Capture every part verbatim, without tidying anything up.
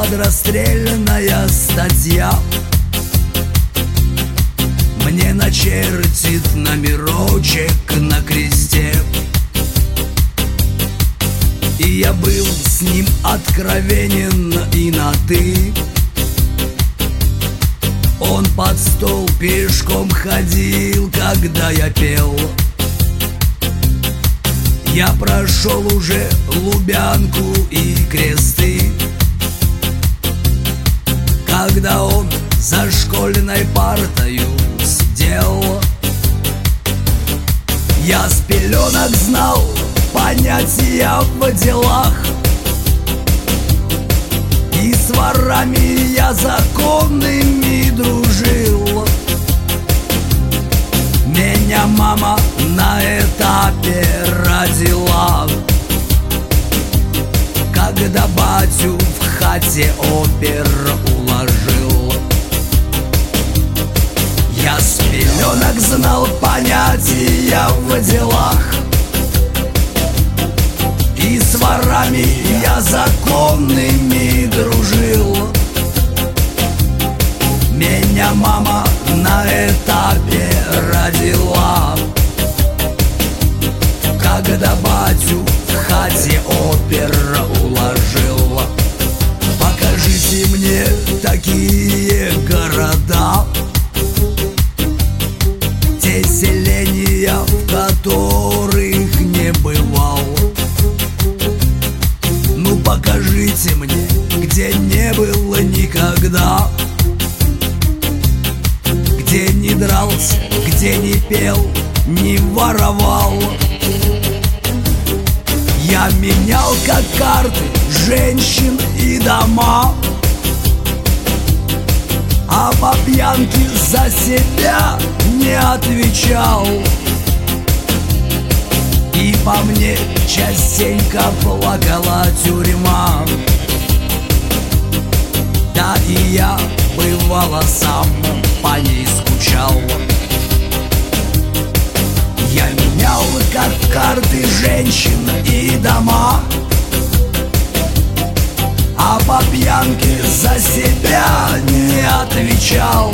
подрастрельная статья мне начертит номерочек на кресте. И я был с ним откровенен и на «ты». Он под стол пешком ходил, когда я пел. Я прошел уже Лубянку и Кресты, когда он за школьной партою сидел. Я с пеленок знал понятия в делах, и с ворами я законными дружил. Меня мама на этапе родила, когда батю в хате опер уложил. Я с пеленок знал понятия в делах, и с ворами я законными дружил. Меня мама на этапе родила, когда батю в хате опер уложил. Покажите мне такие города, те селения, в которых не бывал. Ну покажите мне, где не было никогда, где не дрался, где не пел, не воровал. Я менял как карты женщин и дома, а по пьянке за себя не отвечал. И по мне частенько плакала тюрьма. Да и я бывало сам по ней скучал. Я менял как карты женщин и дома, а по пьянке за себя не отвечал.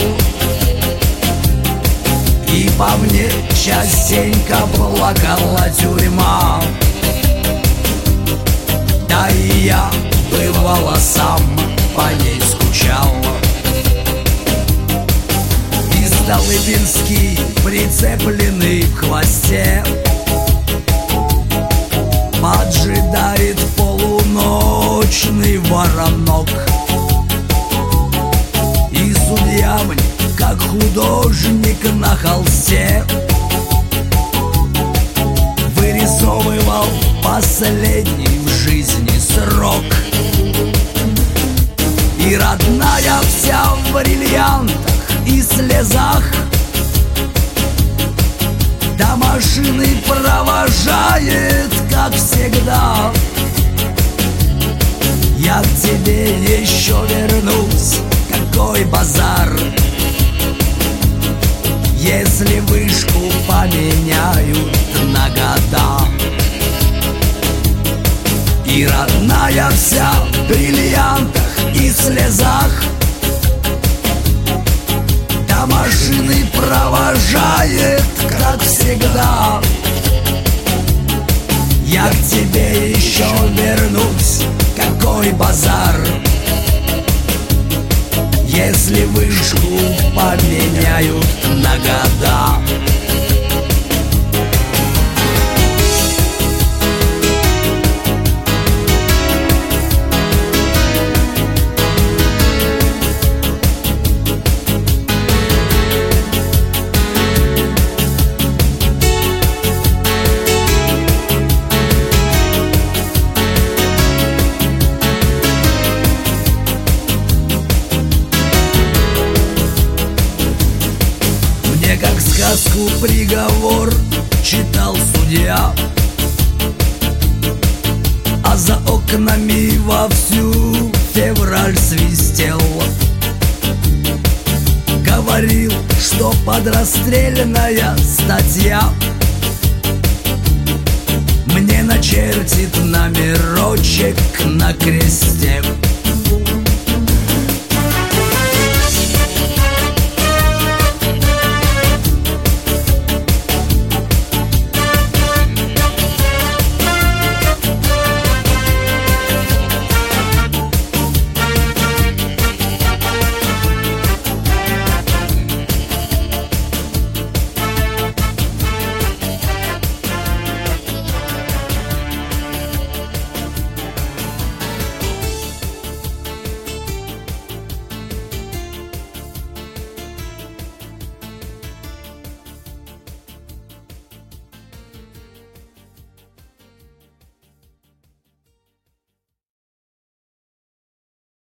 И по мне частенько плакала тюрьма. Да и я бывало сам по ней скучал. И Столыпинский прицепленный в хвосте поджидает полуночный воронок. И судья мне, как художник на холсте, вырисовывал последний в жизни срок. И родная вся в бриллиантах и слезах, до машины провожает, как всегда. Я к тебе еще вернусь, какой базар, если вышку поменяют на года. И родная вся в бриллиантах и слезах, до машины провожает, как всегда. Я к тебе еще вернусь, какой базар, если вышку поменяют на года. Как сказку приговор читал судья, а за окнами вовсю февраль свистел. Говорил, что подрастрельная статья мне начертит номерочек на кресте.